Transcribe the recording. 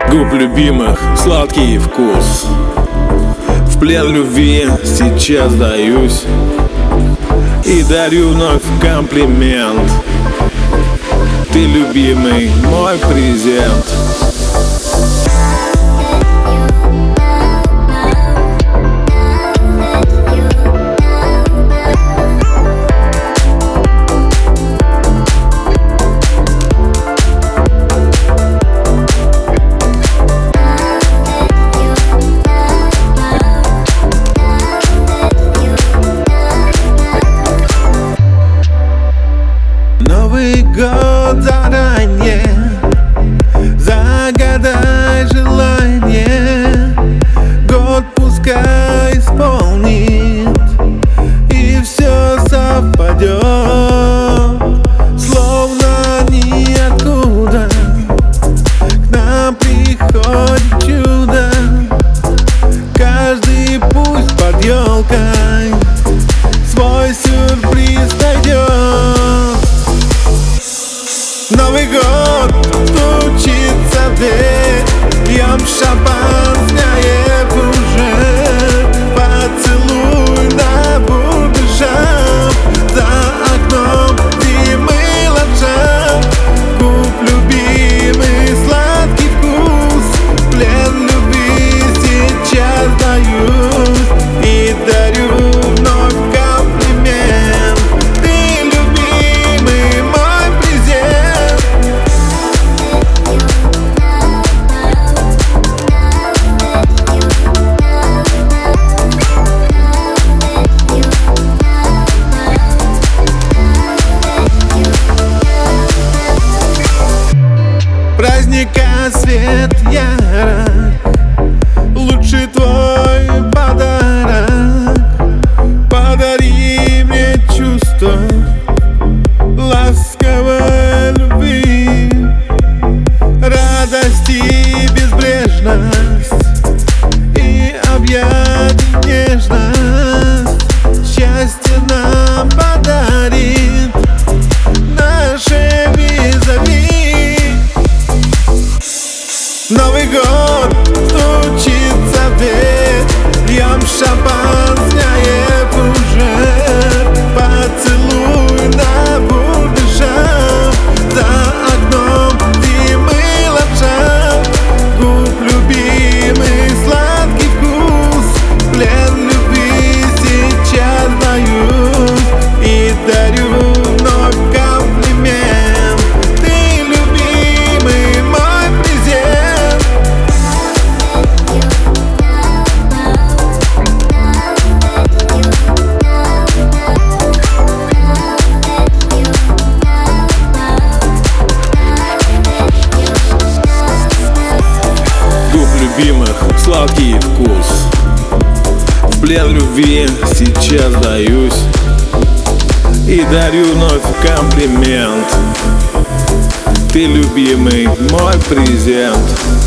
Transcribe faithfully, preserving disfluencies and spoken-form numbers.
Губ любимых сладкий вкус. В плен любви сейчас даюсь и дарю вновь комплимент. Ты любимый мой презент. Новый год заранее, загадай желание, год пускай исполнит, и все совпадет, словно ниоткуда к нам приходит чудо. Каждый пусть под елкой свой сюрприз найдет. Новый год стучится в дверь, пьем шампанское уже. Поцелуй на будущем, за окном зимы ландшафт. Губ любимый сладкий вкус, плен любви сейчас даюсь и дарю вновь комплимент. Ты любимый мой презент. Праздника свет ярок, лучший твой подарок. Подари мне чувство ласковой любви, радость и безбрежность, и объять нежность. Счастье нам подарит наше визави. Новый год стучится в дверь, пьем шампанское уже. Поцелуй на будущем, за окном зимы ландшафт. Губ любимый сладкий вкус, плен любви сейчас даюсь и дарю вновь комплимент. Ты любимый мой презент. Губ любимых сладкий вкус. В плен любви сейчас даюсь и дарю вновь комплимент. Ты любимый мой презент.